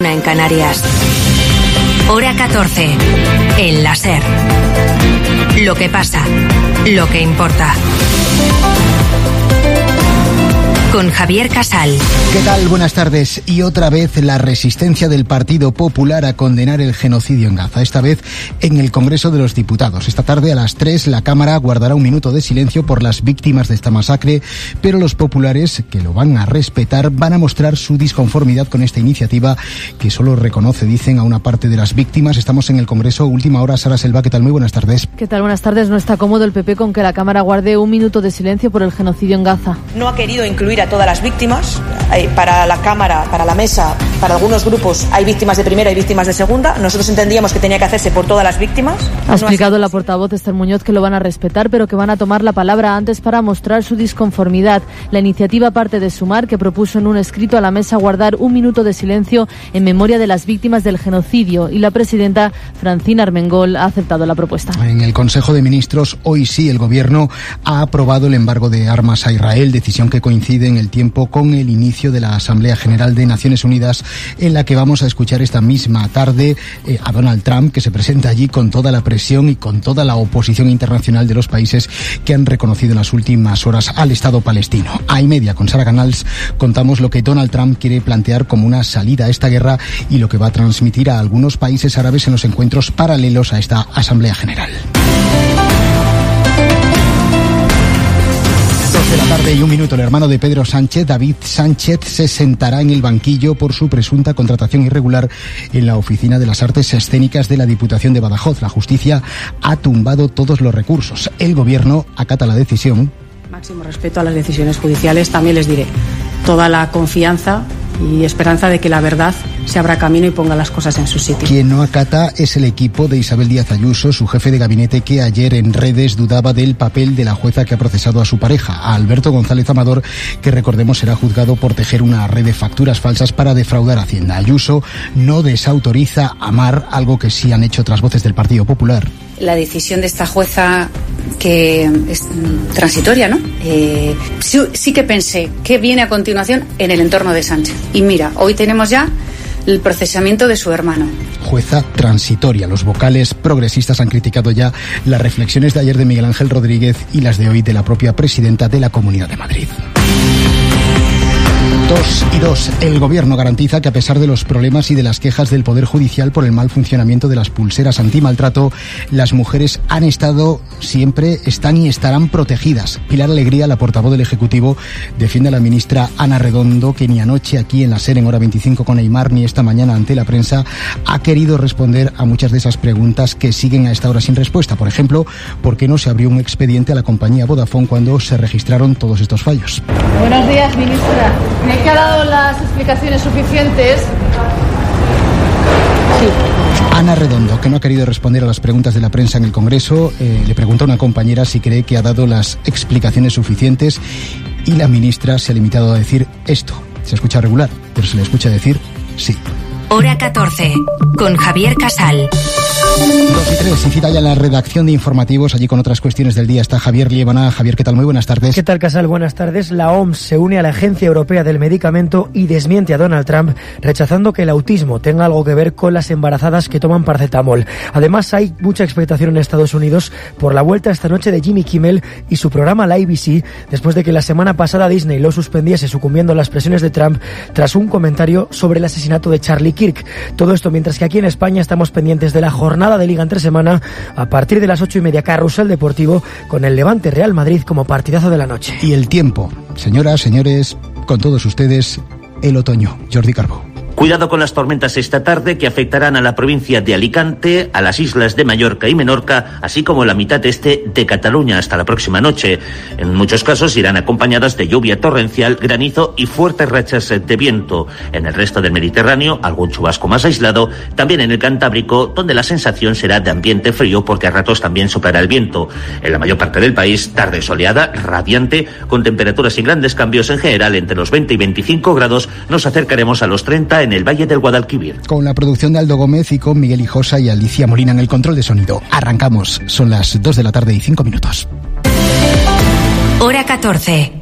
1 en Canarias. Hora 14. En la SER. Lo que pasa, lo que importa. Con Javier Casal. ¿Qué tal? Buenas tardes. Y otra vez la resistencia del Partido Popular a condenar el genocidio en Gaza. Esta vez en el Congreso de los Diputados. Esta tarde a las 3 la Cámara guardará un minuto de silencio por las víctimas de esta masacre, pero los populares, que lo van a respetar, van a mostrar su disconformidad con esta iniciativa que solo reconoce, dicen, a una parte de las víctimas. Estamos en el Congreso. Última hora. Sara Selva, ¿qué tal? Muy buenas tardes. ¿Qué tal? Buenas tardes. No está cómodo el PP con que la Cámara guarde un minuto de silencio por el genocidio en Gaza. No ha querido incluir a todas las víctimas. Para la Cámara, para la mesa, para algunos grupos hay víctimas de primera y víctimas de segunda. Nosotros entendíamos que tenía que hacerse por todas las víctimas. Ha explicado la portavoz Esther Muñoz que lo van a respetar, pero que van a tomar la palabra antes para mostrar su disconformidad. La iniciativa parte de Sumar, que propuso en un escrito a la mesa guardar un minuto de silencio en memoria de las víctimas del genocidio, y la presidenta Francina Armengol ha aceptado la propuesta. En el Consejo de Ministros, hoy sí, el Gobierno ha aprobado el embargo de armas a Israel, decisión que coincide en el tiempo con el inicio de la Asamblea General de Naciones Unidas, en la que vamos a escuchar esta misma tarde a Donald Trump, que se presenta allí con toda la presión y con toda la oposición internacional de los países que han reconocido en las últimas horas al Estado palestino. A y media, con Sara Canals, contamos lo que Donald Trump quiere plantear como una salida a esta guerra y lo que va a transmitir a algunos países árabes en los encuentros paralelos a esta Asamblea General. 2 de la tarde y 1 minuto. El hermano de Pedro Sánchez, David Sánchez, se sentará en el banquillo por su presunta contratación irregular en la Oficina de las Artes Escénicas de la Diputación de Badajoz. La justicia ha tumbado todos los recursos. El Gobierno acata la decisión. Máximo respeto a las decisiones judiciales. También les diré toda la confianza y esperanza de que la verdad se abra camino y ponga las cosas en su sitio. Quien no acata es el equipo de Isabel Díaz Ayuso, su jefe de gabinete, que ayer en redes dudaba del papel de la jueza que ha procesado a su pareja, a Alberto González Amador, que recordemos será juzgado por tejer una red de facturas falsas para defraudar a Hacienda. Ayuso no desautoriza a Mar, algo que sí han hecho otras voces del Partido Popular. La decisión de esta jueza, que es transitoria, ¿no? Sí que pensé qué viene a continuación en el entorno de Sánchez. Y mira, hoy tenemos ya el procesamiento de su hermano. Jueza transitoria. Los vocales progresistas han criticado ya las reflexiones de ayer de Miguel Ángel Rodríguez y las de hoy de la propia presidenta de la Comunidad de Madrid. 2 y 2. El Gobierno garantiza que, a pesar de los problemas y de las quejas del Poder Judicial por el mal funcionamiento de las pulseras antimaltrato, las mujeres han estado, siempre están y estarán protegidas. Pilar Alegría, la portavoz del Ejecutivo, defiende a la ministra Ana Redondo, que ni anoche aquí en la SER en Hora 25 con Aimar, ni esta mañana ante la prensa, ha querido responder a muchas de esas preguntas que siguen a esta hora sin respuesta. Por ejemplo, ¿por qué no se abrió un expediente a la compañía Vodafone cuando se registraron todos estos fallos? Buenos días, ministra. ¿Que ha dado las explicaciones suficientes? Sí. Ana Redondo, que no ha querido responder a las preguntas de la prensa en el Congreso, le preguntó a una compañera si cree que ha dado las explicaciones suficientes, y la ministra se ha limitado a decir esto. Se escucha regular, pero se le escucha decir sí. Hora 14, con Javier Casal. 2 y 3, y cita ya la redacción de informativos. Allí con otras cuestiones del día está Javier Liébana. Javier, ¿qué tal? Muy buenas tardes. ¿Qué tal, Casal? Buenas tardes. La OMS se une a la Agencia Europea del Medicamento y desmiente a Donald Trump, rechazando que el autismo tenga algo que ver con las embarazadas que toman paracetamol. Además, hay mucha expectación en Estados Unidos por la vuelta esta noche de Jimmy Kimmel y su programa La ABC, después de que la semana pasada Disney lo suspendiese sucumbiendo a las presiones de Trump tras un comentario sobre el asesinato de Charlie Kirk. Todo esto mientras que aquí en España estamos pendientes de la jornada de Liga entre semana a partir de las 8:30, Carrusel Deportivo con el Levante Real Madrid como partidazo de la noche. Y el tiempo, señoras, señores, con todos ustedes, el otoño. Jordi Carbó. Cuidado con las tormentas esta tarde, que afectarán a la provincia de Alicante, a las islas de Mallorca y Menorca, así como la mitad este de Cataluña hasta la próxima noche. En muchos casos irán acompañadas de lluvia torrencial, granizo y fuertes rachas de viento. En el resto del Mediterráneo, algún chubasco más aislado. También en el Cantábrico, donde la sensación será de ambiente frío, porque a ratos también soplará el viento. En la mayor parte del país, tarde soleada, radiante, con temperaturas sin grandes cambios en general entre los 20 y 25 grados. Nos acercaremos a los 30 en el Valle del Guadalquivir. Con la producción de Aldo Gómez y con Miguel Hijosa y Alicia Molina en el control de sonido. Arrancamos. Son las 2 de la tarde y 5 minutos. Hora 14.